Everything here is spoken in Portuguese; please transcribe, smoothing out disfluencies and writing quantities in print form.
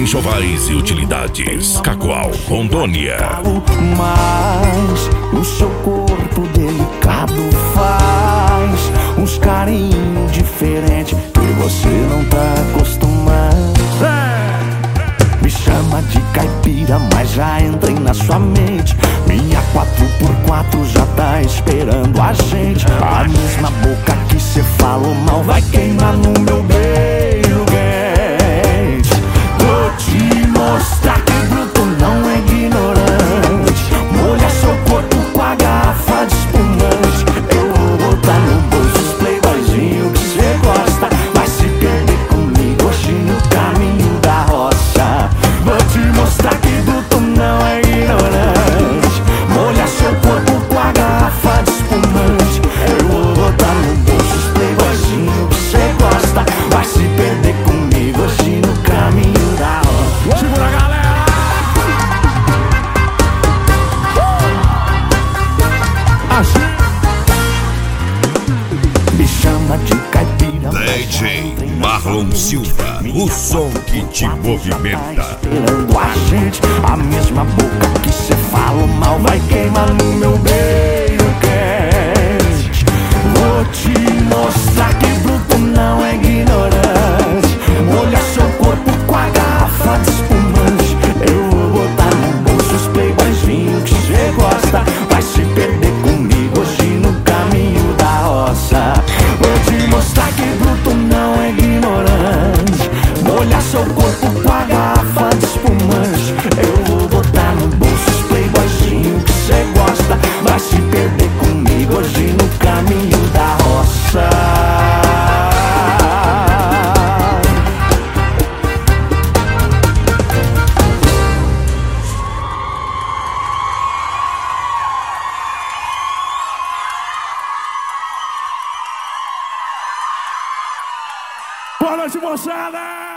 Enxovais e utilidades. Cacoal, Rondônia. Mas o seu corpo delicado faz uns carinhos diferentes que você não tá acostumado. Me chama de caipira, mas já entrei na sua mente. Minha 4x4 já tá esperando a gente. A mesma boca que cê falou mal vai queimar no meu beijo quente. Vou te mostrar que bruto não é ignorante. Molha seu corpo com a garrafa de espumante. Eu vou botar no bolso os playboyzinho que cê gosta. Vai se perder comigo hoje no caminho da roça. Vou te mostrar que bruto não é ignorante. Molha seu corpo com a garrafa de espumante. Eu vou botar no bolso os playboyzinho que cê gosta. Vai se perder comigo hoje no caminho da roça. Segura, galera! Assim. Me chama de caipira. DJ Marlon Silva, o som que te movimenta. Esperando a gente, a mesma boca que cê fala mal vai queimar no meu beijo quente. Vou te mostrar que bruto não é ignorante. Olha seu corpo com a garrafa de espumante. Eu vou botar no bolso os playboyzinho que cê gosta. Vai se perder comigo hoje no caminho da roça. Vou te mostrar que bruto não é ignorante. Molha seu corpo com a garrafa de espumante. Eu vou botar no bolso os playboyzinho que cê gosta. Vai se perder comigo hoje no caminho da roça. Boa noite, moçada!